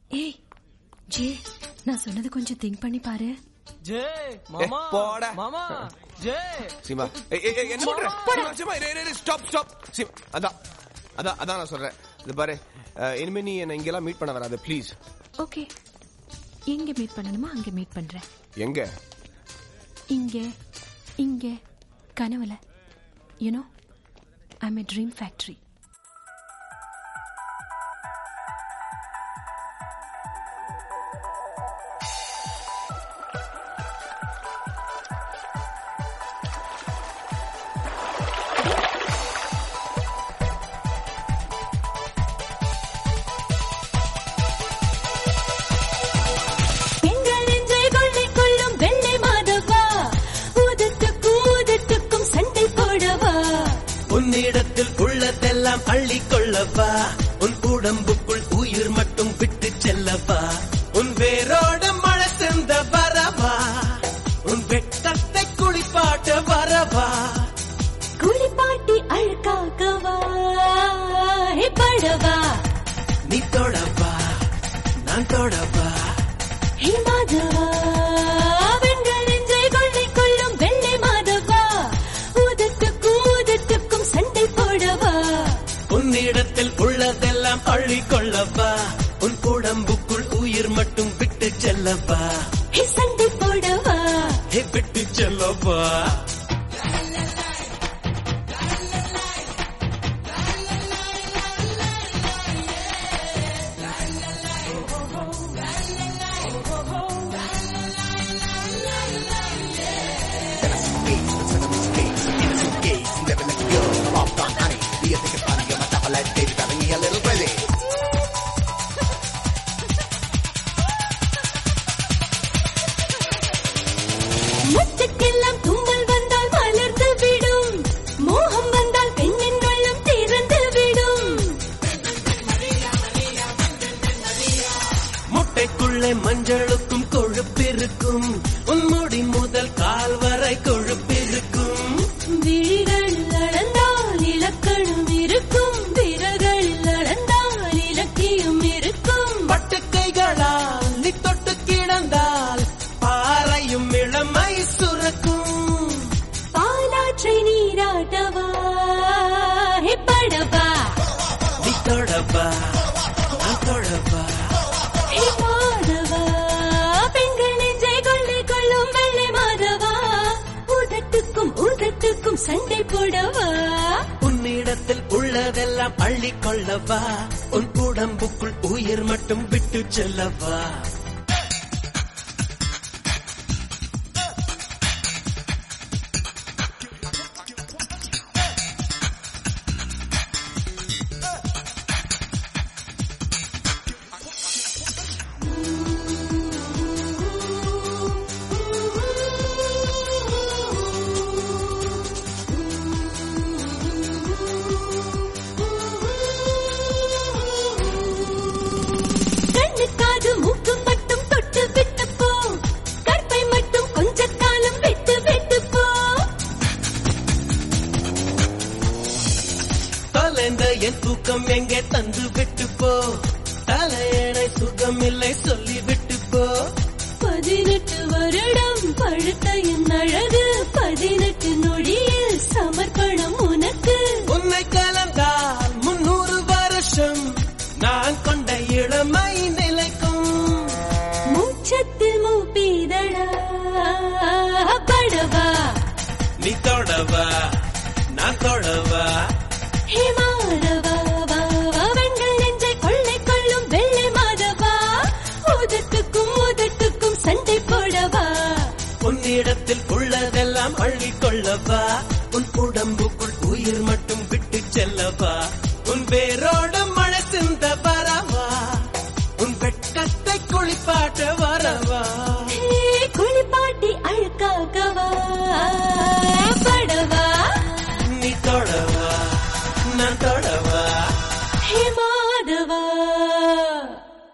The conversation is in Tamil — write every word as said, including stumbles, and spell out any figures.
ஏய் ஜே, நான் சொன்னது கொஞ்சம் திங்க் பண்ணி பாரு. ஜே மாமா போடா மாமா. ஜே சீமா என்ன பண்ற? Seema stop stop. சீமா அதான் அதான் அதான் நான் சொல்றேன். இது பாரு, இனிமே நீ என்ன இங்கெல்லாம் மீட் பண்ண வராத ப்ளீஸ். ஓகே, எங்க மீட் பண்ணணுமா அங்க மீட் பண்றேன். எங்க? இங்க இங்க கனவுல. You know I am a dream factory. உன்னிடத்தில் உள்ளதெல்லாம் அள்ளிக்கொள்ளவா, உன் உடம்புக்குள் உயிர் மட்டும் விட்டு செல்லவா, உன் வேரோட மழை சிந்த வரவா, உன் வெட்டத்தை குளிப்பாட்ட வரவா, குளிப்பாட்டி அழுக்காக்கவா படவா, நீ தொடவா நான் தொடவா மாதவா, வெண்கள் நெஞ்சை கொள்ளை கொள்ளும் வெள்ளை மாதவா, ஊதத்துக்கும் ஊதத்துக்கும் சண்டை போடவா, உன்னிடத்தில் உள்ளதெல்லாம் அள்ளிக்கொள்ளவா, உன் உடம்புக்குள் உயிர் மட்டும் விட்டு செல்லவா, சண்டை போடவா விட்டு செல்லவா. முத்துக்கெல்லாம் தும்மல் வந்தால் மலர்ந்து விடும், மோகம் வந்தால் பெண்ணின் உள்ளம் திறந்து விடும், முட்டைக்குள்ளே மஞ்சளுக்கும் கொழுப்பிருக்கும், உன் முடி முதல் கால் வரை கொழுப்பிருக்கும், விழிகள் அளந்தால் இலக்கணம் இருக்கும், விரல்கள் அளந்தால் இலக்கியம் இருக்கும், பட்டுக்கைகளால் நீ தொட்டு கிடந்தால் பாறையும் இளமை சுரக்கும், பாலாற்றை நீராட்டவா படவா, நீ தொடவா நான் தொடவா மாதவா, பெண்கள் நெஞ்சை கொள்ளை கொள்ளும் வெள்ளை மாதவா, உதட்டுக்கும் உதட்டுக்கும் சண்டை போடவா, உன்னிடத்தில் உள்ளதெல்லாம் அள்ளிக்கொள்ளவா, உன் உடம்புக்குள் உயிர் மட்டும் விட்டு செல்லவா. கண்ணுக்காது மூக்கு மட்டும் தொட்டு விட்டு போ, கற்பை மட்டும் கொஞ்ச காலம் விட்டு விட்டு போ, தொலைந்த என் தூக்கம் எங்கே தந்து விட்டு போ, தலையணை சுகம் இல்லை சொல்லி விட்டு போ, பதினெட்டு வருடம் பழுத்த என் அழகு, பதினெட்டு நொடியில் சமர்ப்பணம் உனக்கு, உன்னை கலந்தால் முன்னூறு வருஷம் நான் கொண்ட இளமை நிலைக்கும், மூச்சத்தில் மூப்பீதடா படவா, நீ தொடவா நான் தொடவா மாதவா, வெண்கள் நெஞ்சை கொள்ளை கொள்ளும் வெள்ளை மாதவா, உதட்டுக்கும் உதட்டுக்கும் சண்டை போடவா, உன்னிடத்தில் உள்ளதெல்லாம் அள்ளிக்கொள்ளவா, உன் உடம்புக்குள் உயிர் மட்டும் விட்டு செல்லவா, உன் வேரோடு மழை சிந்த வரவா, உன் வெட்கத்தை குளிப்பாட்ட வரவா, குளிப்பாட்டி அழுக்காகவா